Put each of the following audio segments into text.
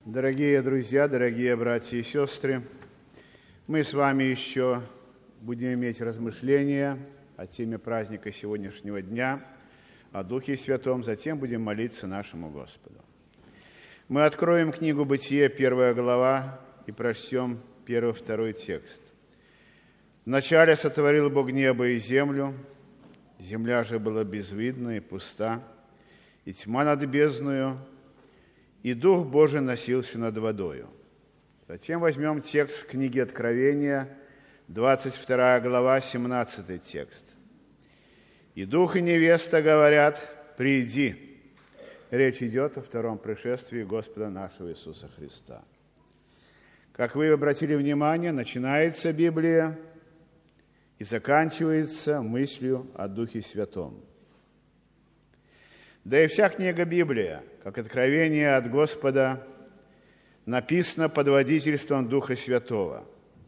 Дорогие друзья, дорогие братья и сестры, мы с вами еще будем иметь размышления о теме праздника сегодняшнего дня, о Духе Святом, затем будем молиться нашему Господу. Мы откроем книгу Бытие, 1 глава, и прочтем 1-2 текст. «Вначале сотворил Бог небо и землю, земля же была безвидна и пуста, и тьма над бездною, и Дух Божий носился над водою». Затем возьмем текст в книге Откровения, 22 глава, 17 текст. «И Дух и невеста говорят: приди». Речь идет о втором пришествии Господа нашего Иисуса Христа. Как вы обратили внимание, начинается Библия и заканчивается мыслью о Духе Святом. Да и вся книга Библия, как откровение от Господа, написана под водительством Духа Святого.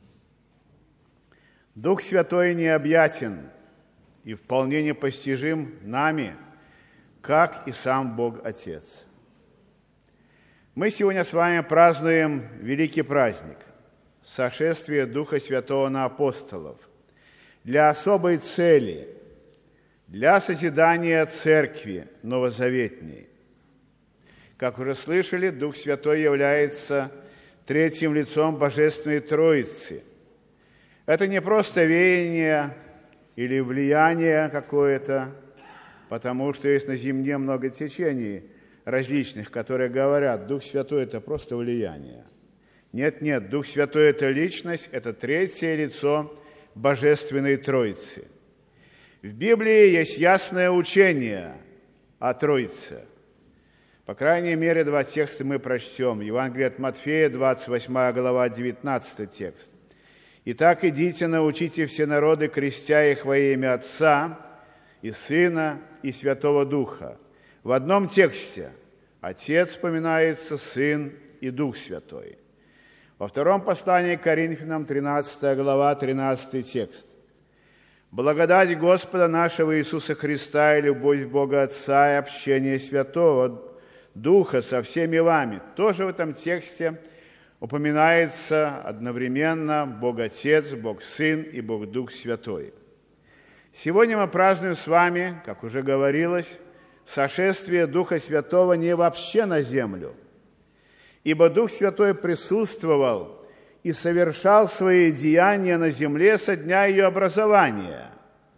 Дух Святой необъятен и вполне непостижим нами, как и сам Бог Отец. Мы сегодня с вами празднуем великий праздник – сошествие Духа Святого на апостолов для особой цели – для созидания Церкви Новозаветней. Как уже слышали, Дух Святой является третьим лицом Божественной Троицы. Это не просто веяние или влияние какое-то, потому что есть на земле много течений различных, которые говорят, Дух Святой – это просто влияние. Нет, Дух Святой – это личность, это третье лицо Божественной Троицы. В Библии есть ясное учение о Троице. По крайней мере, два текста мы прочтем. Евангелие от Матфея, 28 глава, 19 текст. «Итак, идите, научите все народы, крестя их во имя Отца и Сына и Святого Духа». В одном тексте Отец вспоминается, Сын и Дух Святой. Во втором послании к Коринфянам, 13 глава, 13 текст. «Благодать Господа нашего Иисуса Христа и любовь Бога Отца и общение Святого Духа со всеми вами». Тоже в этом тексте упоминается одновременно Бог Отец, Бог Сын и Бог Дух Святой. Сегодня мы празднуем с вами, как уже говорилось, сошествие Духа Святого не вообще на землю, ибо Дух Святой присутствовал и совершал свои деяния на земле со дня ее образования.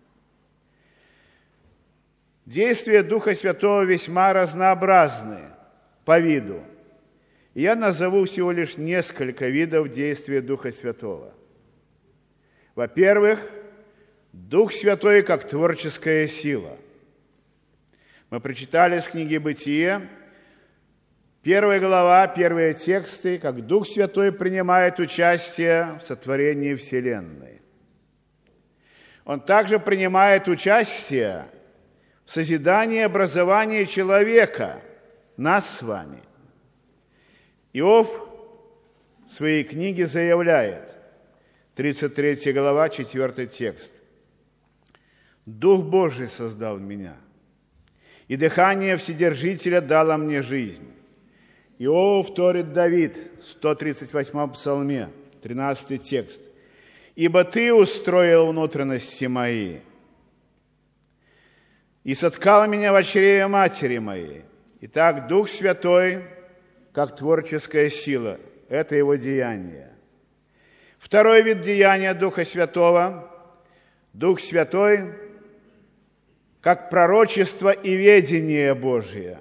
Действия Духа Святого весьма разнообразны по виду. Я назову всего лишь несколько видов действия Духа Святого. Во-первых, Дух Святой как творческая сила. Мы прочитали из книги «Бытие», 1 глава, первые тексты, как Дух Святой принимает участие в сотворении Вселенной. Он также принимает участие в созидании и образовании человека, нас с вами. Иов в своей книге заявляет, 33 глава, 4 текст. «Дух Божий создал меня, и дыхание Вседержителя дало мне жизнь». Иову вторит Давид в 138 псалме, 13 текст. «Ибо Ты устроил внутренности мои, и соткал меня в чреве матери моей». Итак, Дух Святой, как творческая сила, это Его деяние. Второй вид деяния Духа Святого – Дух Святой, как пророчество и ведение Божие.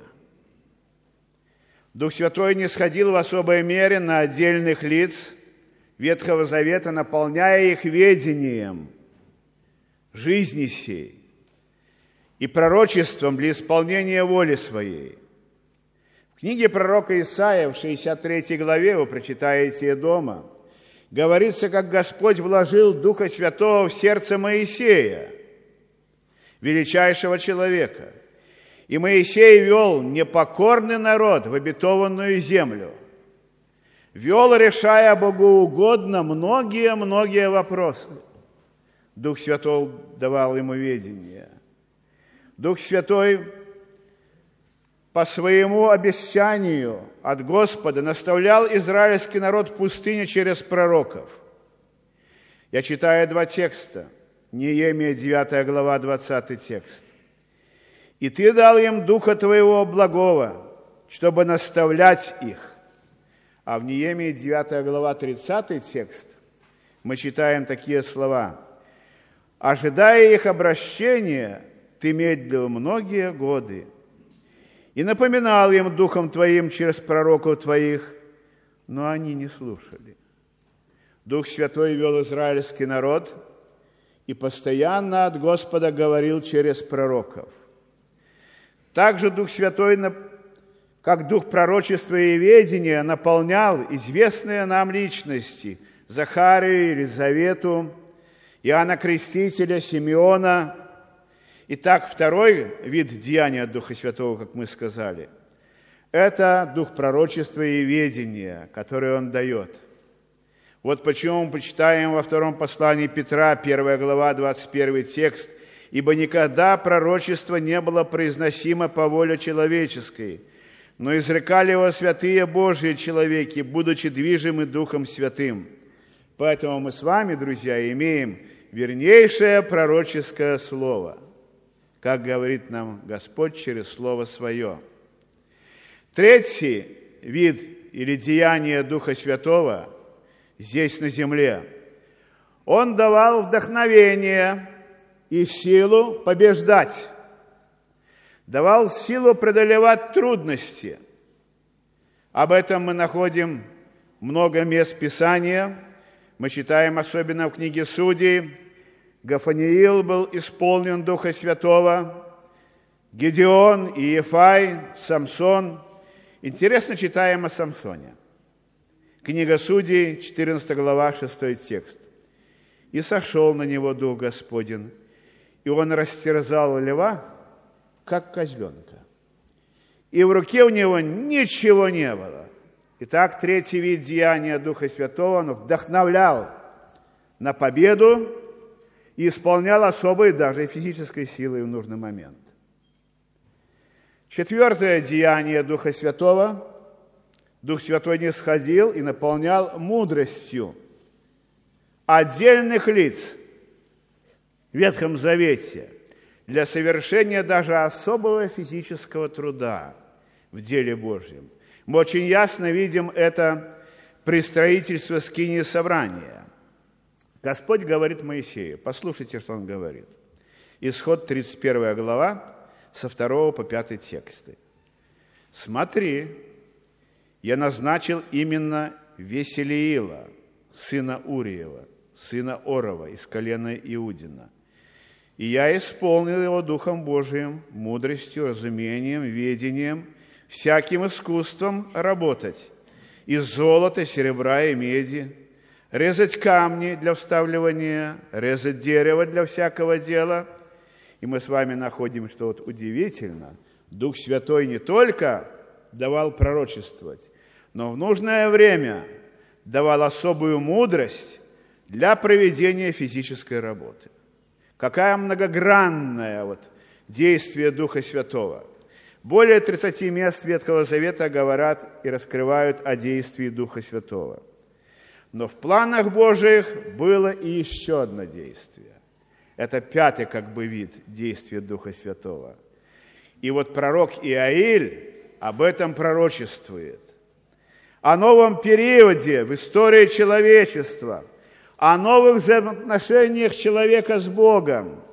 Дух Святой не сходил в особой мере на отдельных лиц Ветхого Завета, наполняя их ведением жизни сей и пророчеством для исполнения воли своей. В книге пророка Исаия, в 63 главе, вы прочитаете дома, говорится, как Господь вложил Духа Святого в сердце Моисея, величайшего человека. И Моисей вел непокорный народ в обетованную землю. Вел, решая богоугодно многие вопросы. Дух Святой давал ему ведение. Дух Святой по своему обещанию от Господа наставлял израильский народ в пустыне через пророков. Я читаю два текста. Неемия, 9 глава, 20 текст. «И ты дал им Духа Твоего благого, чтобы наставлять их». А в Неемии, 9 глава, 30 текст, мы читаем такие слова. «Ожидая их обращения, ты медлил многие годы, и напоминал им Духом Твоим через пророков Твоих, но они не слушали». Дух Святой вел израильский народ и постоянно от Господа говорил через пророков. Также Дух Святой, как Дух пророчества и ведения, наполнял известные нам личности Захарию, Елизавету, Иоанна Крестителя, Симеона. Итак, второй вид деяния Духа Святого, как мы сказали, это Дух пророчества и ведения, который Он дает. Вот почему мы почитаем во втором послании Петра, 1 глава, 21 текст, «Ибо никогда пророчество не было произносимо по воле человеческой, но изрекали его святые Божьи человеки, будучи движимы Духом Святым». Поэтому мы с вами, друзья, имеем вернейшее пророческое слово, как говорит нам Господь через Слово Свое. Третий вид или деяние Духа Святого здесь на земле. Он давал вдохновение и силу побеждать, давал силу преодолевать трудности. Об этом мы находим много мест Писания. Мы читаем особенно в книге Судей. Гафаниил был исполнен Духа Святого, Гедеон, Иефай, Самсон. Интересно читаем о Самсоне. Книга Судей, 14 глава, 6 текст. «И сошел на него Дух Господень, и он растерзал льва, как козленка. И в руке у него ничего не было». Итак, третий вид деяния Духа Святого, он вдохновлял на победу и исполнял особой даже физической силой в нужный момент. Четвертое деяние Духа Святого. Дух Святой не сходил и наполнял мудростью отдельных лиц в Ветхом Завете для совершения даже особого физического труда в деле Божьем. Мы очень ясно видим это при строительстве скинии собрания. Господь говорит Моисею, послушайте, что Он говорит. Исход 31 глава, со 2 по 5 тексты. «Смотри, я назначил именно Веселиила, сына Уриева, сына Орова, из колена Иудина. И я исполнил его Духом Божиим, мудростью, разумением, ведением, всяким искусством работать, из золота, серебра и меди, резать камни для вставливания, резать дерево для всякого дела». И мы с вами находим, что вот удивительно, Дух Святой не только давал пророчествовать, но в нужное время давал особую мудрость для проведения физической работы. Какая многогранное действие Духа Святого. Более 30 мест Ветхого Завета говорят и раскрывают о действии Духа Святого. Но в планах Божьих было и еще одно действие. Это пятый вид действия Духа Святого. И вот пророк Иаиль об этом пророчествует. О новом периоде в истории человечества, о новых взаимоотношениях человека с Богом,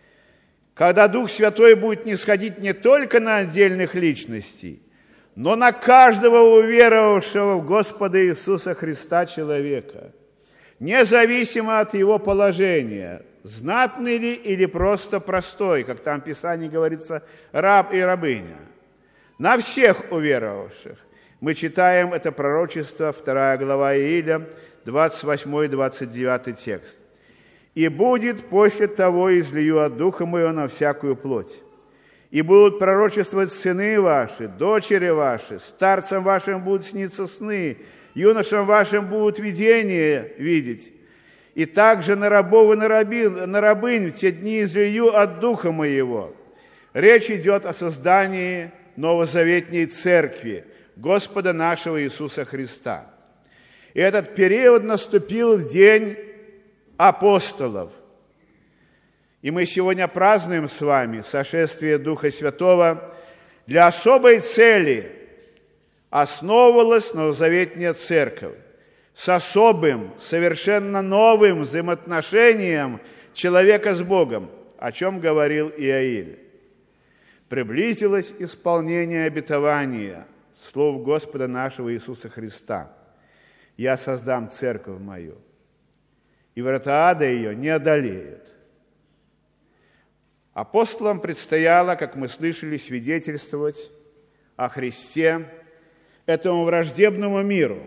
когда Дух Святой будет нисходить не только на отдельных личностей, но на каждого уверовавшего в Господа Иисуса Христа человека, независимо от его положения, знатный ли или просто простой, как там в Писании говорится, раб и рабыня. На всех уверовавших. Мы читаем это пророчество, 2 глава Ииля, 28 и 29 текст. «И будет после того излию от Духа Моего на всякую плоть. И будут пророчествовать сыны ваши, дочери ваши, старцам вашим будут сниться сны, юношам вашим будут видения видеть. И также на рабов и на рабынь в те дни излию от Духа Моего». Речь идет о создании новозаветней церкви Господа нашего Иисуса Христа. И этот период наступил в день апостолов. И мы сегодня празднуем с вами сошествие Духа Святого для особой цели. Основывалась новозаветная церковь с особым, совершенно новым взаимоотношением человека с Богом, о чем говорил Иоиль. Приблизилось исполнение обетования слов Господа нашего Иисуса Христа. «Я создам церковь мою, и врата ада ее не одолеют». Апостолам предстояло, как мы слышали, свидетельствовать о Христе этому враждебному миру.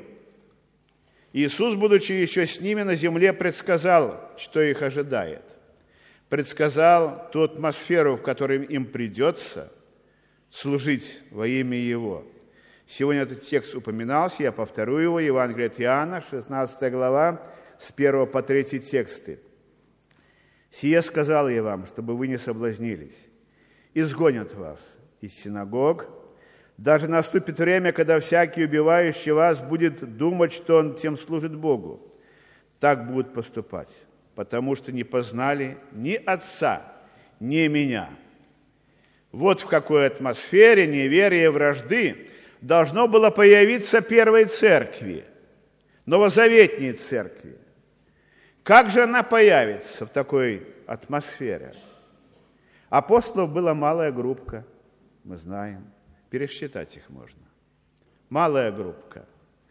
Иисус, будучи еще с ними на земле, предсказал, что их ожидает. Предсказал ту атмосферу, в которой им придется служить во имя Его. Сегодня этот текст упоминался, я повторю его, Евангелие от Иоанна, 16 глава, с 1 по 3 тексты. «Сие сказал я вам, чтобы вы не соблазнились. Изгонят вас из синагог. Даже наступит время, когда всякий, убивающий вас, будет думать, что он тем служит Богу. Так будут поступать, потому что не познали ни Отца, ни Меня». Вот в какой атмосфере неверия и вражды должно было появиться первой церкви, новозаветней церкви. Как же она появится в такой атмосфере? Апостолов была малая группка, мы знаем, пересчитать их можно. Малая группка.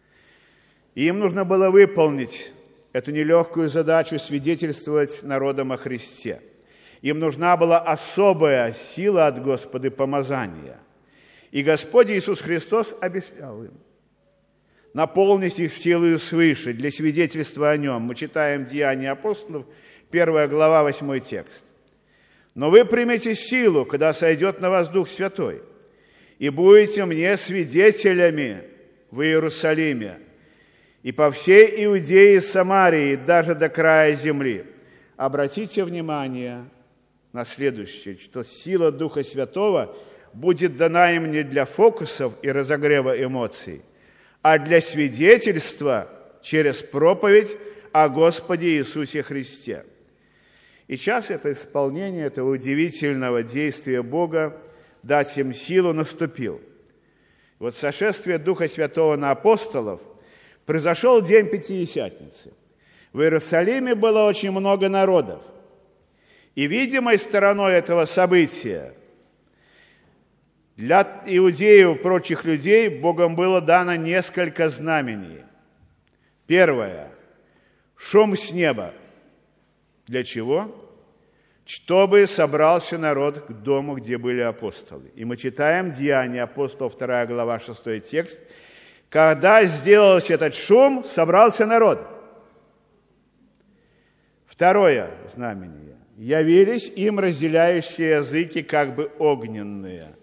И им нужно было выполнить эту нелегкую задачу свидетельствовать народам о Христе. Им нужна была особая сила от Господа помазания. И Господь Иисус Христос объяснял им: наполнить их силою свыше для свидетельства о Нем. Мы читаем Деяния апостолов, 1 глава, 8 текст. «Но вы примете силу, когда сойдет на вас Дух Святой, и будете мне свидетелями в Иерусалиме, и по всей Иудее и Самарии, даже до края земли». Обратите внимание на следующее, что сила Духа Святого будет дана им не для фокусов и разогрева эмоций, а для свидетельства через проповедь о Господе Иисусе Христе. И час это исполнение этого удивительного действия Бога дать им силу наступил. Вот сошествие Духа Святого на апостолов произошел день Пятидесятницы. В Иерусалиме было очень много народов. И видимой стороной этого события для иудеев и прочих людей Богом было дано несколько знамений. Первое – шум с неба. Для чего? Чтобы собрался народ к дому, где были апостолы. И мы читаем Деяния апостолов, 2 глава, 6 текст. Когда сделался этот шум, собрался народ. Второе знамение. Явились им разделяющие языки, как бы огненные,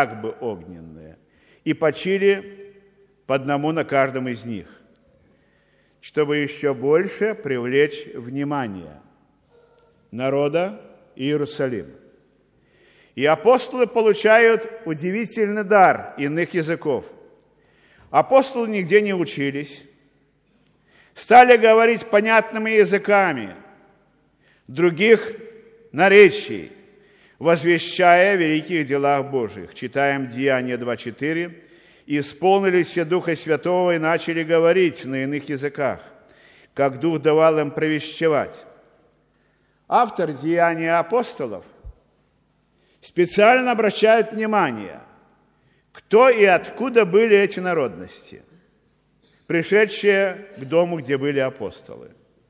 и почили по одному на каждом из них, чтобы еще больше привлечь внимание народа Иерусалима. И апостолы получают удивительный дар иных языков. Апостолы нигде не учились, стали говорить понятными языками других наречий, возвещая о великих делах Божьих. Читаем Деяния 2:4. «И исполнились все Духа Святого и начали говорить на иных языках, как Дух давал им провещевать». Автор Деяния апостолов специально обращает внимание, кто и откуда были эти народности, пришедшие к дому, где были апостолы.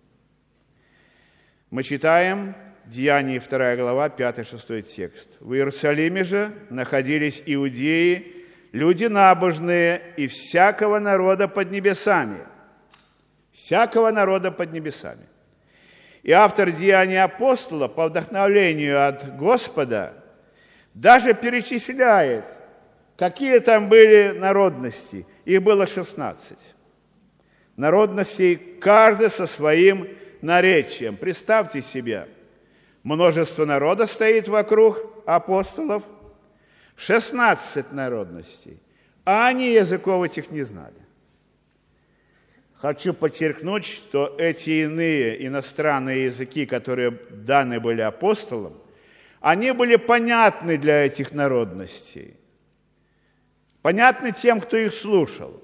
Мы читаем Деяния 2 глава, 5-6 текст. «В Иерусалиме же находились иудеи, люди набожные и всякого народа под небесами». Всякого народа под небесами. И автор Деяний апостола по вдохновлению от Господа даже перечисляет, какие там были народности. Их было 16. Народностей, каждый со своим наречием. Представьте себе, множество народа стоит вокруг апостолов, 16 народностей, а они языков этих не знали. Хочу подчеркнуть, что эти иные иностранные языки, которые даны были апостолам, они были понятны для этих народностей, понятны тем, кто их слушал.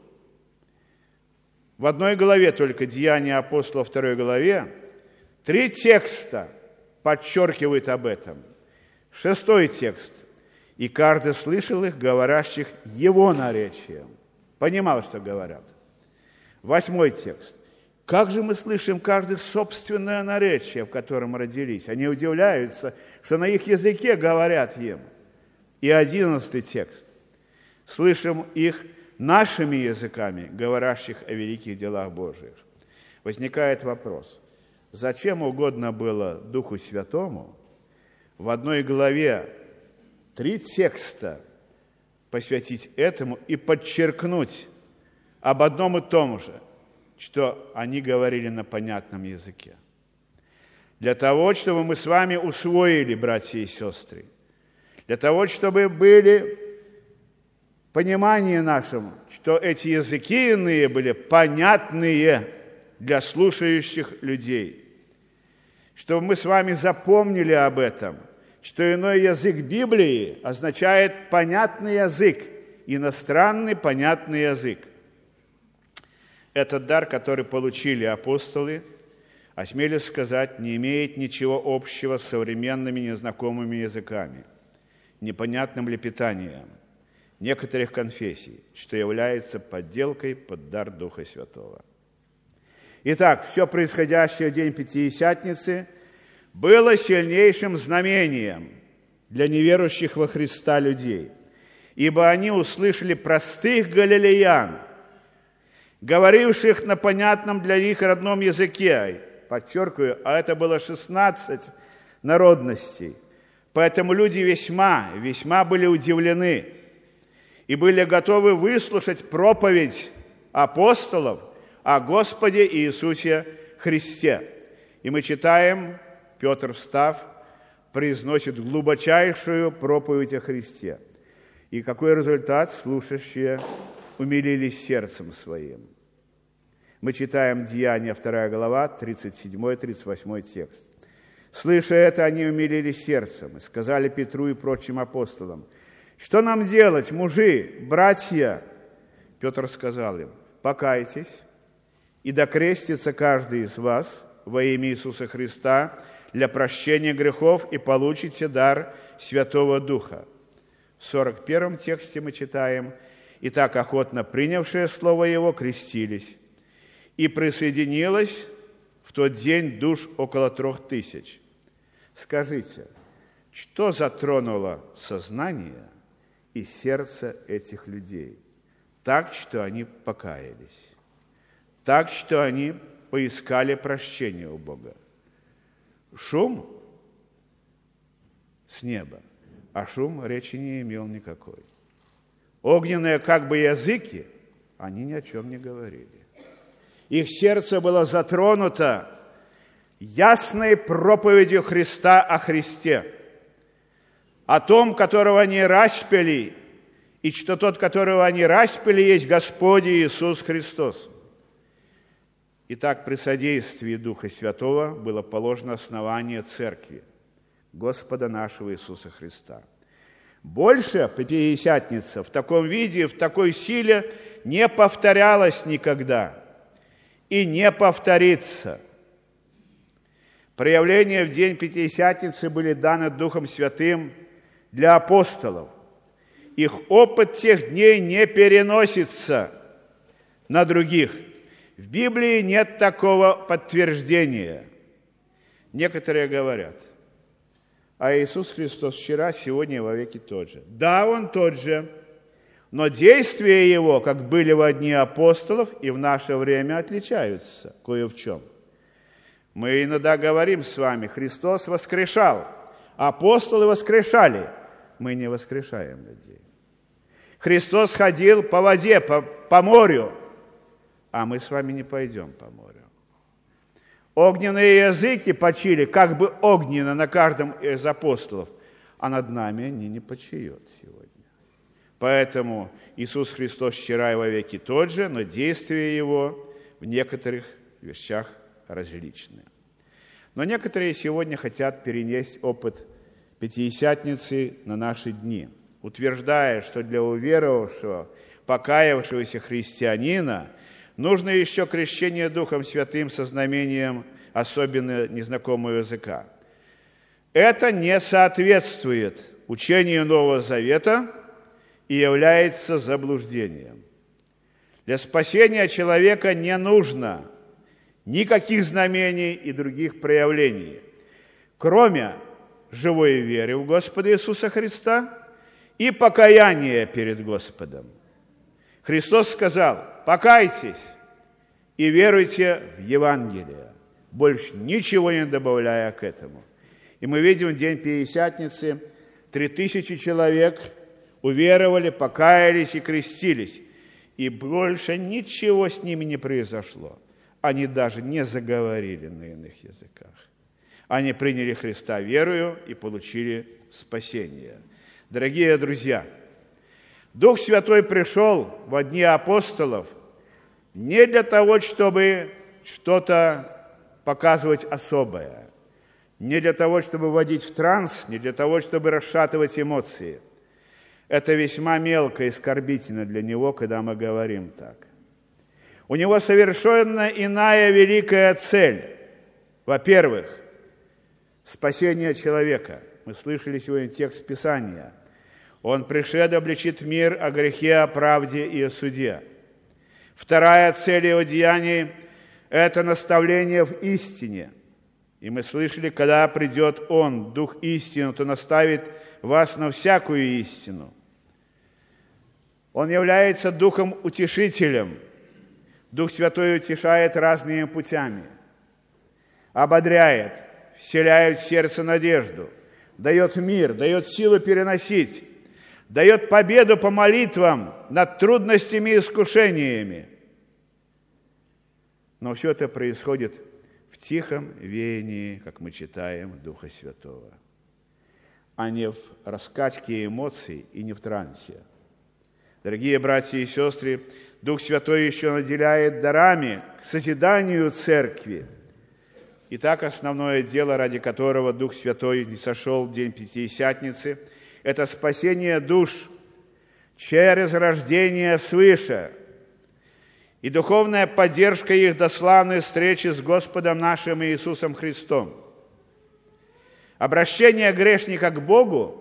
В одной главе, только Деяния апостолов, 2 главе, 3 текста подчеркивают об этом. 6 текст. «И каждый слышал их, говорящих его наречием». Понимал, что говорят. 8 текст. «Как же мы слышим каждый собственное наречие, в котором родились?» Они удивляются, что на их языке говорят им. И 11 текст. «Слышим их нашими языками, говорящих о великих делах Божьих». Возникает вопрос, зачем угодно было Духу Святому в одной главе 3 текста посвятить этому и подчеркнуть об одном и том же, что они говорили на понятном языке. Для того, чтобы мы с вами усвоили, братья и сестры, для того, чтобы были понимание нашим, что эти языки иные были понятные для слушающих людей, чтобы мы с вами запомнили об этом, что иной язык Библии означает понятный язык, иностранный понятный язык. Этот дар, который получили апостолы, осмелюсь сказать, не имеет ничего общего с современными незнакомыми языками, непонятным лепетанием некоторых конфессий, что является подделкой под дар Духа Святого. Итак, все происходящее в день Пятидесятницы было сильнейшим знамением для неверующих во Христа людей, ибо они услышали простых галилеян, говоривших на понятном для них родном языке. Подчеркиваю, а это было 16 народностей. Поэтому люди весьма были удивлены и были готовы выслушать проповедь апостолов о Господе Иисусе Христе. И мы читаем, Петр, встав, произносит глубочайшую проповедь о Христе. И какой результат? Слушающие умилились сердцем своим. Мы читаем Деяния, 2 глава, 37-38 текст. Слыша это, они умилились сердцем и сказали Петру и прочим апостолам: «Что нам делать, мужи, братья?» Петр сказал им: «Покайтесь, и докрестится каждый из вас во имя Иисуса Христа для прощения грехов, и получите дар Святого Духа». В 41 тексте мы читаем: «И так охотно принявшие слово Его крестились, и присоединилось в тот день душ около 3000». Скажите, что затронуло сознание и сердце этих людей так, что они покаялись, так, что они поискали прощения у Бога? Шум с неба, а шум речи не имел никакой. Огненные как бы языки, они ни о чем не говорили. Их сердце было затронуто ясной проповедью Христа о Христе, о том, которого они распяли, и что тот, которого они распяли, есть Господь Иисус Христос. Итак, при содействии Духа Святого было положено основание Церкви, Господа нашего Иисуса Христа. Больше Пятидесятница в таком виде, в такой силе не повторялась никогда и не повторится. Проявления в день Пятидесятницы были даны Духом Святым для апостолов. Их опыт тех дней не переносится на других. В Библии нет такого подтверждения. Некоторые говорят: а Иисус Христос вчера, сегодня и вовеки тот же. Да, Он тот же, но действия Его, как были во дни апостолов, и в наше время отличаются кое в чем. Мы иногда говорим с вами: Христос воскрешал, апостолы воскрешали. Мы не воскрешаем людей. Христос ходил по воде, по морю, а мы с вами не пойдем по морю. Огненные языки почили, как бы огненно на каждом из апостолов, а над нами они не почиют сегодня. Поэтому Иисус Христос вчера и во веки тот же, но действия Его в некоторых вещах различны. Но некоторые сегодня хотят перенести опыт Пятидесятницы на наши дни, утверждая, что для уверовавшего, покаявшегося христианина нужно еще крещение Духом Святым со знамением особенно незнакомого языка. Это не соответствует учению Нового Завета и является заблуждением. Для спасения человека не нужно никаких знамений и других проявлений, кроме живой веры в Господа Иисуса Христа и покаяния перед Господом. Христос сказал: «Покайтесь и веруйте в Евангелие», больше ничего не добавляя к этому. И мы видим в день Пятидесятницы 3000 человек уверовали, покаялись и крестились, и больше ничего с ними не произошло. Они даже не заговорили на иных языках. Они приняли Христа верою и получили спасение. Дорогие друзья, Дух Святой пришел во дни апостолов не для того, чтобы что-то показывать особое, не для того, чтобы вводить в транс, не для того, чтобы расшатывать эмоции. Это весьма мелко и оскорбительно для Него, когда мы говорим так. У Него совершенно иная великая цель. Во-первых, спасение человека. Мы слышали сегодня текст Писания. Он пришед обличит мир о грехе, о правде и о суде. Вторая цель Его деяний – это наставление в истине. И мы слышали, когда придет Он, Дух истины, то наставит вас на всякую истину. Он является Духом Утешителем. Дух Святой утешает разными путями, ободряет, вселяет в сердце надежду, дает мир, дает силу переносить, дает победу по молитвам над трудностями и искушениями. Но все это происходит в тихом веянии, как мы читаем, Духа Святого, а не в раскачке эмоций и не в трансе. Дорогие братья и сестры, Дух Святой еще наделяет дарами к созиданию церкви. Итак, основное дело, ради которого Дух Святой не сошел в день Пятидесятницы, это спасение душ через рождение свыше и духовная поддержка их до славной встречи с Господом нашим Иисусом Христом. Обращение грешника к Богу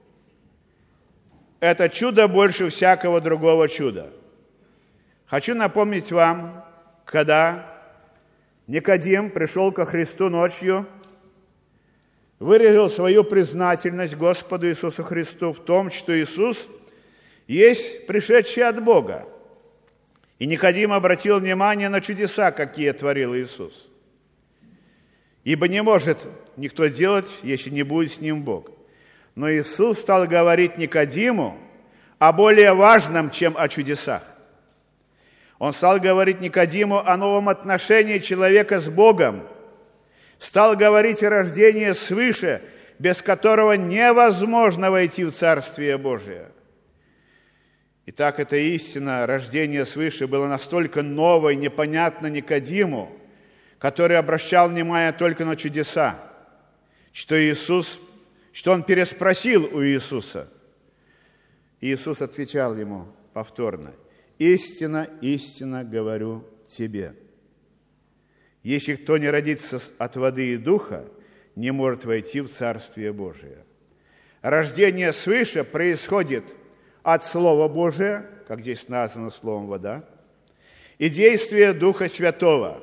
– это чудо больше всякого другого чуда. Хочу напомнить вам, когда Никодим пришел ко Христу ночью, выразил свою признательность Господу Иисусу Христу в том, что Иисус есть пришедший от Бога. И Никодим обратил внимание на чудеса, какие творил Иисус. Ибо не может никто делать, если не будет с ним Бог. Но Иисус стал говорить Никодиму о более важном, чем о чудесах. Он стал говорить Никодиму о новом отношении человека с Богом. Стал говорить о рождении свыше, без которого невозможно войти в Царствие Божие. Итак, эта истина рождения свыше была настолько новой, непонятна Никодиму, который обращал внимание только на чудеса, что он переспросил у Иисуса. Иисус отвечал ему повторно: «Истинно, истинно говорю тебе, если кто не родится от воды и духа, не может войти в Царствие Божие». Рождение свыше происходит от Слова Божия, как здесь названо словом «вода», и действия Духа Святого.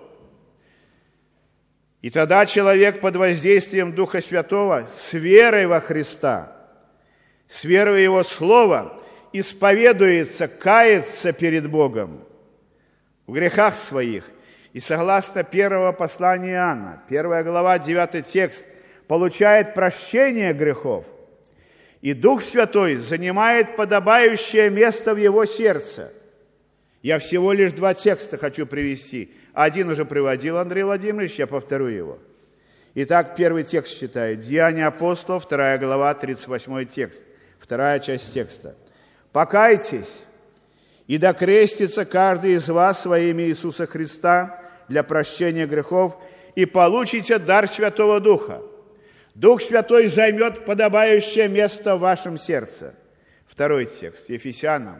И тогда человек под воздействием Духа Святого с верой во Христа, с верой в Его Слово исповедуется, кается перед Богом в грехах своих. И согласно первого послания Иоанна, 1 глава, 9 текст, получает прощение грехов. И Дух Святой занимает подобающее место в его сердце. Я всего лишь 2 текста хочу привести. Один уже приводил Андрей Владимирович, я повторю его. Итак, первый текст читаю. Деяния апостолов, 2 глава, 38 текст. Вторая часть текста. покайтесь, и да крестится каждый из вас во имя Иисуса Христа для прощения грехов, и получите дар Святого Духа. Дух Святой займет подобающее место в вашем сердце. Второй текст, Ефесянам,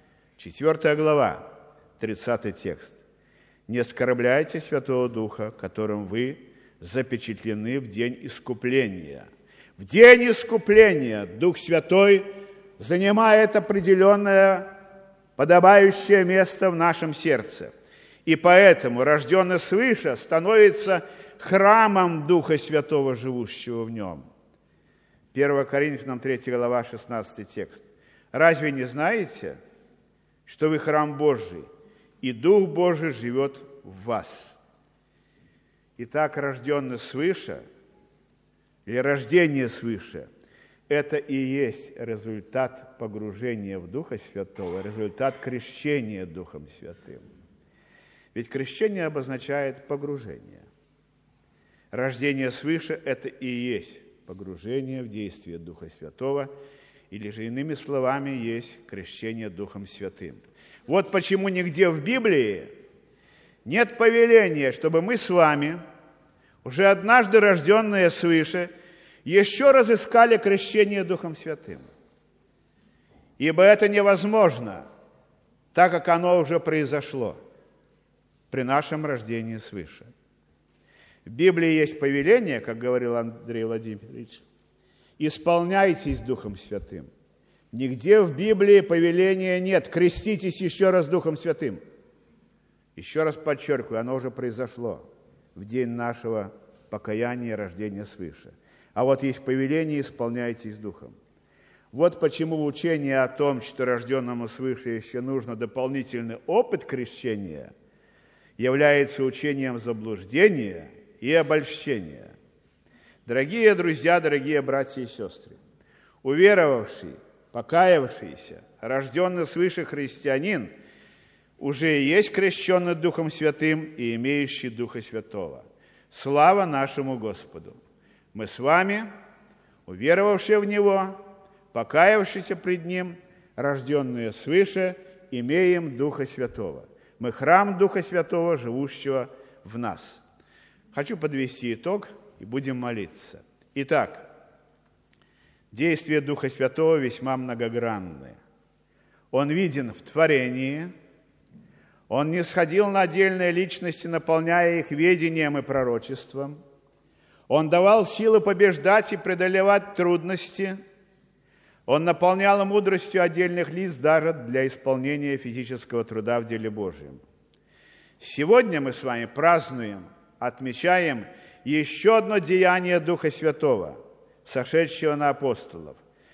4 глава, 30 текст. «Не оскорбляйте Святого Духа, которым вы запечатлены в день искупления». В день искупления Дух Святой занимает определенное подобающее место в нашем сердце. И поэтому рожденный свыше становится храмом Духа Святого, живущего в нем. 1 Коринфянам 3 глава, 16 текст. «Разве не знаете, что вы храм Божий, и Дух Божий живет в вас?» Итак, рожденный свыше, или рождение свыше, это и есть результат погружения в Духа Святого, результат крещения Духом Святым. Ведь крещение обозначает погружение. Рождение свыше – это и есть погружение в действие Духа Святого, или же иными словами есть крещение Духом Святым. Вот почему нигде в Библии нет повеления, чтобы мы с вами, уже однажды рожденные свыше, еще раз искали крещение Духом Святым. Ибо это невозможно, так как оно уже произошло при нашем рождении свыше. В Библии есть повеление, как говорил Андрей Владимирович, исполняйтесь Духом Святым. Нигде в Библии повеления нет, креститесь еще раз Духом Святым. Еще раз подчеркиваю, оно уже произошло в день нашего покаяния и рождения свыше. А вот есть повеление, исполняйтесь Духом. Вот почему учение о том, что рожденному свыше еще нужно дополнительный опыт крещения, является учением заблуждения и обольщения. Дорогие друзья, дорогие братья и сестры, уверовавший, покаявшийся, рожденный свыше христианин уже и есть крещенный Духом Святым и имеющий Духа Святого. Слава нашему Господу! Мы с вами, уверовавшие в Него, покаявшиеся пред Ним, рожденные свыше, имеем Духа Святого. Мы храм Духа Святого, живущего в нас. Хочу подвести итог, и будем молиться. Итак, действие Духа Святого весьма многогранное. Он виден в творении, Он не сходил на отдельные личности, наполняя их ведением и пророчеством. Он давал силы побеждать и преодолевать трудности. Он наполнял мудростью отдельных лиц даже для исполнения физического труда в деле Божьем. Сегодня мы с вами празднуем, отмечаем еще одно деяние Духа Святого, сошедшего на апостолов.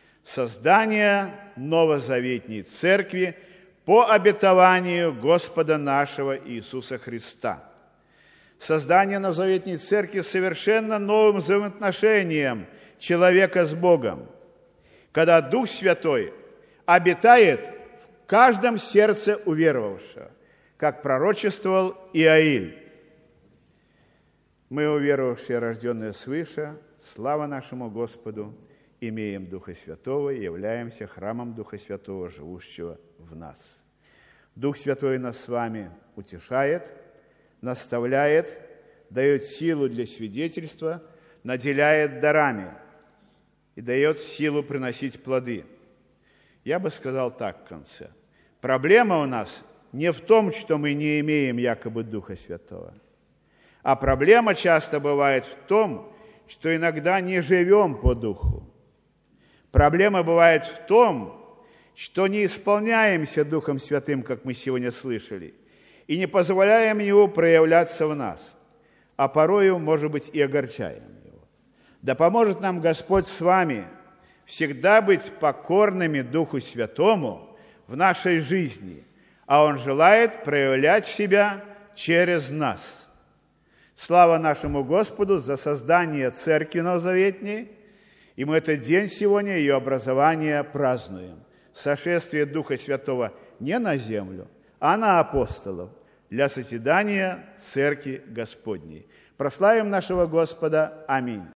Создание новозаветней церкви по обетованию Господа нашего Иисуса Христа. Создание новозаветней церкви совершенно новым взаимоотношением человека с Богом, когда Дух Святой обитает в каждом сердце уверовавшего, как пророчествовал Иоиль. Мы, уверовавшие, рожденные свыше, слава нашему Господу, имеем Духа Святого и являемся храмом Духа Святого, живущего в нас. Дух Святой нас с вами утешает, наставляет, дает силу для свидетельства, наделяет дарами и дает силу приносить плоды. Я бы сказал так в конце. Проблема у нас не в том, что мы не имеем якобы Духа Святого, а проблема часто бывает в том, что иногда не живем по Духу. Проблема бывает в том, что не исполняемся Духом Святым, как мы сегодня слышали, и не позволяем Его проявляться в нас, а порою, может быть, и огорчаем Его. Да поможет нам Господь с вами всегда быть покорными Духу Святому в нашей жизни, а Он желает проявлять себя через нас. Слава нашему Господу за создание Церкви Новозаветней, и мы этот день сегодня, ее образование, празднуем. Сошествие Духа Святого не на землю, а на апостолов для созидания Церкви Господней. Прославим нашего Господа. Аминь.